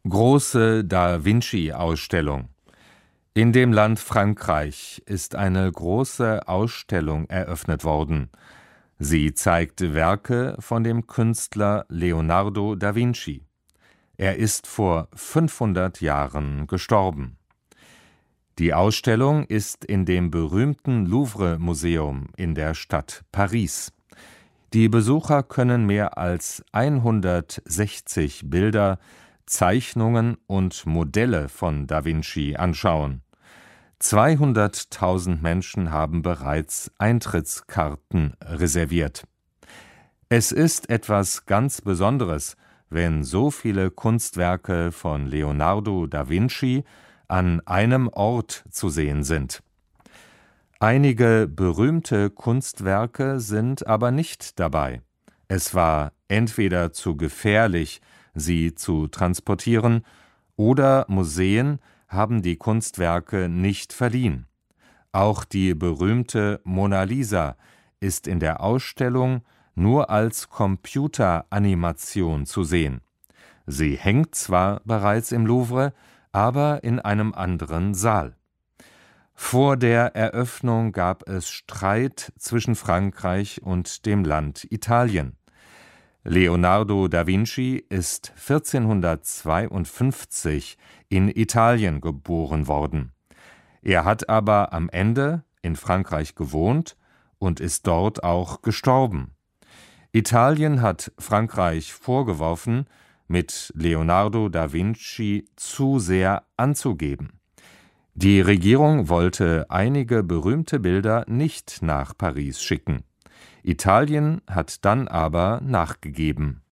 Große Da-Vinci-Ausstellung. In dem Land Frankreich ist eine große Ausstellung eröffnet worden. Sie zeigt Werke von dem Künstler Leonardo da Vinci. Er ist vor 500 Jahren gestorben. Die Ausstellung ist in dem berühmten Louvre-Museum in der Stadt Paris. Die Besucher können mehr als 160 Bilder, Zeichnungen und Modelle von Da Vinci anschauen. 200.000 Menschen haben bereits Eintrittskarten reserviert. Es ist etwas ganz Besonderes, wenn so viele Kunstwerke von Leonardo da Vinci an einem Ort zu sehen sind. Einige berühmte Kunstwerke sind aber nicht dabei. Es war entweder zu gefährlich, sie zu transportieren, oder Museen haben die Kunstwerke nicht verliehen. Auch die berühmte Mona Lisa ist in der Ausstellung nur als Computeranimation zu sehen. Sie hängt zwar bereits im Louvre, aber in einem anderen Saal. Vor der Eröffnung gab es Streit zwischen Frankreich und dem Land Italien. Leonardo da Vinci ist 1452 in Italien geboren worden. Er hat aber am Ende in Frankreich gewohnt und ist dort auch gestorben. Italien hat Frankreich vorgeworfen, mit Leonardo da Vinci zu sehr anzugeben. Die Regierung wollte einige berühmte Bilder nicht nach Paris schicken. Italien hat dann aber nachgegeben.